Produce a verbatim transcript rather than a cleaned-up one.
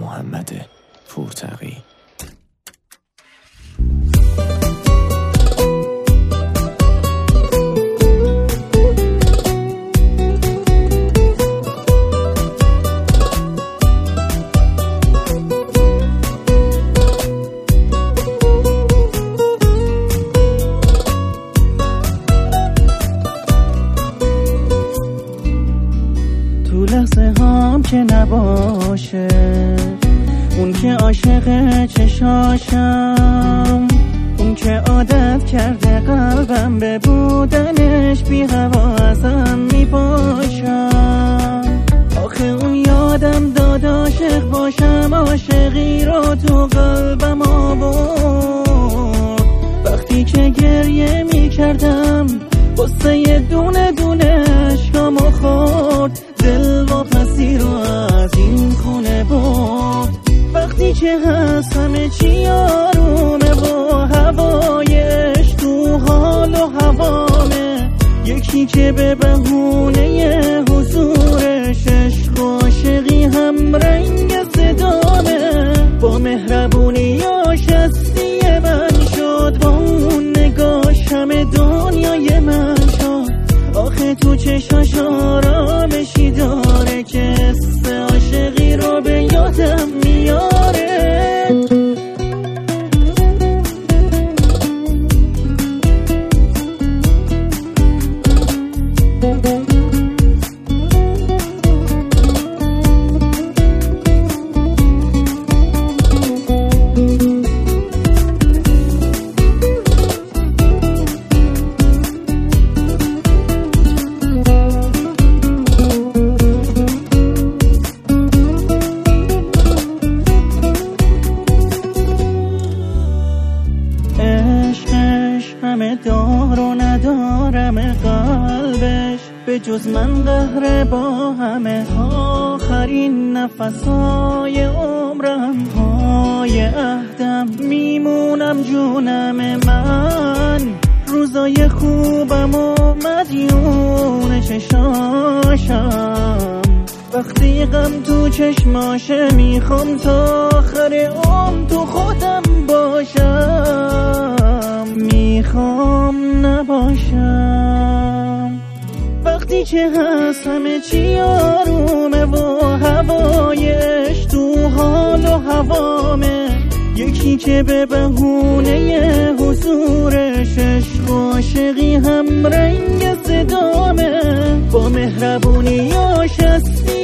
محمد پورتقی. لحظه هام که نباشه اون که عاشق چشاشم، اون که عادت کرده قلبم به بودنش بی هوا ازم میپاشم. آخه اون یادم داد عاشق باشم، عاشقی رو تو قلبم آورد. وقتی که گریه میکردم واسه یه دونه دونه عشقامو خورد، دل واپسی رو از این خونه برد. وقتی که هست همه چی آرومه و هوایش تو حال و هوامه، یکی که به بهونه حضورش عشق و عاشقی هم رنگ صدامه. با مهربونیاش هستی من شد، با اون نگاش همه دنیای من شد. آخه تو چشاش آرامشی داره که حس عاشقی رو به یادم میاره. دار و ندارم قلبش به جز من قهر با همه. آخرین نفسای عمرم پای عهدم میمونم جونم من. روزای خوبم و مدیون چشاشم، وقتی غم تو چشماشه میخوام تا آخر عمر تو خودم باشم، میخوام نباشم. وقتی که هست همه چی آرومه و هوایش تو حال و هوامه، یکی که به بهونه حضورش عشق و عاشقی هم رنگ صدامه. با مهربونیاش هستی